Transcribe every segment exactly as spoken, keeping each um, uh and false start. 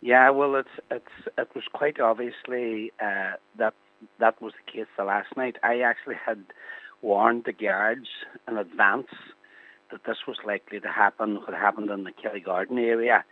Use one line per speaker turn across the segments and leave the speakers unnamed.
Yeah, well, it's it's it was quite obviously uh, that that was the case the last night. I actually had warned the guards in advance that this was likely to happen. What happened in the Kelly Garden area,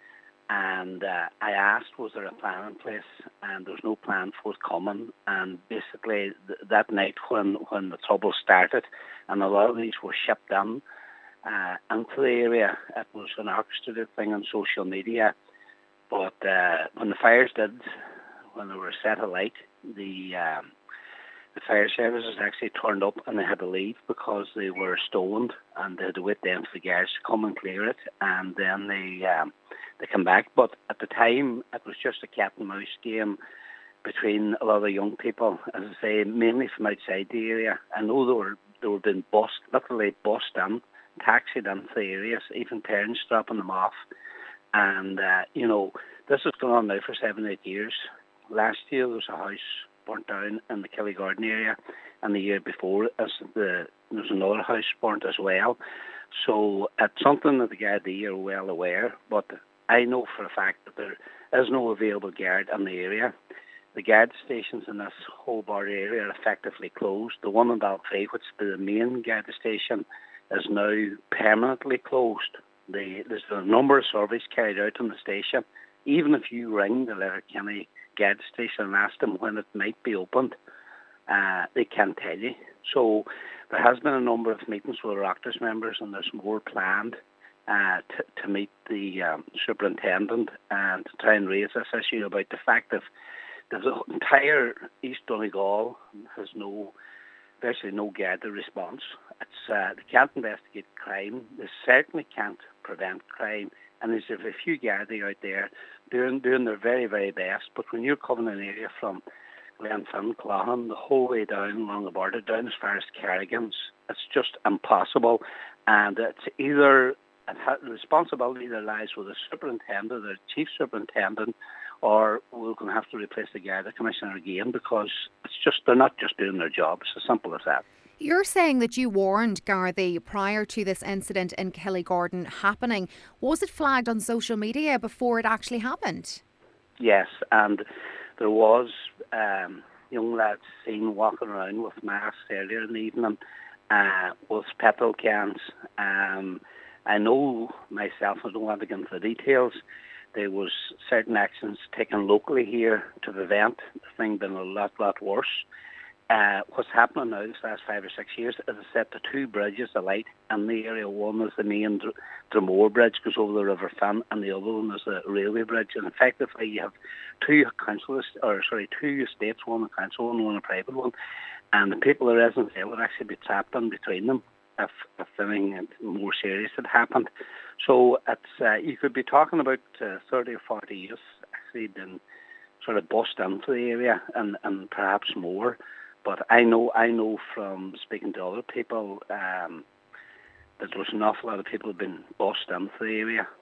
and uh, I asked, was there a plan in place? And there was no plan forthcoming. And basically, th- that night when when the trouble started, and a lot of these were shipped in uh, into the area, it was an orchestrated thing on social media. But uh, when the fires did, when they were set alight, the um, the fire services actually turned up and they had to leave because they were stoned and they had to wait then for the guards to come and clear it, and then they um, they come back. But at the time, it was just a cat and mouse game between a lot of young people, as I say, mainly from outside the area. I know they were they were being bussed, literally bussed in, taxied into the areas, even parents dropping them off. And, uh, you know, this has gone on now for seven, eight years. Last year there was a house burnt down in the Kelly Garden area, and the year before as the, there was another house burnt as well. So it's something that the Gardaí are well aware, but I know for a fact that there is no available guard in the area. The guard stations in this whole border area are effectively closed. The one in Balfrey, which is the main guard station, is now permanently closed. The, there's a number of surveys carried out on the station. Even if you ring the Letterkenny guard station and ask them when it might be opened, uh, they can't tell you. So there has been a number of meetings with the Oireachtas members, and there's more planned uh, to, to meet the um, superintendent and to try and raise this issue about the fact that the entire East Donegal has no, virtually no Garda response. It's, uh, they can't investigate crime. They certainly can't prevent crime. And there's a few Garda out there doing doing their very, very best. But when you're covering an area from Glenfin, Clohan, the whole way down along the border, down as far as Carrigan's, it's just impossible. And it's either, the responsibility either lies with the superintendent or the chief superintendent, or we're going to have to replace the Garda Commissioner again, because it's just, they're not just doing their job. It's as simple as that.
You're saying that you warned Gardaí prior to this incident in Kelly Garden happening. Was it flagged on social media before it actually happened?
Yes, and there was um, young lads seen walking around with masks earlier in the evening uh, with petrol cans. Um, I know myself, I don't want to get into the details, there was certain actions taken locally here to prevent the thing being a lot, lot worse. Uh, what's happening now this last five or six years is I set the two bridges alight in the area. One is the main Dr- Dromore Bridge, goes over the River Finn, and the other one is the railway bridge. And effectively, you have two council, or sorry, two estates, one a council one, one a private one, and the people, the residents there, would actually be trapped in between them if if anything more serious had happened. So it's uh, you could be talking about uh, thirty or forty years actually been sort of bust into the area, and, and perhaps more. But I know I know from speaking to other people um, that there was an awful lot of people who had been bust into the area.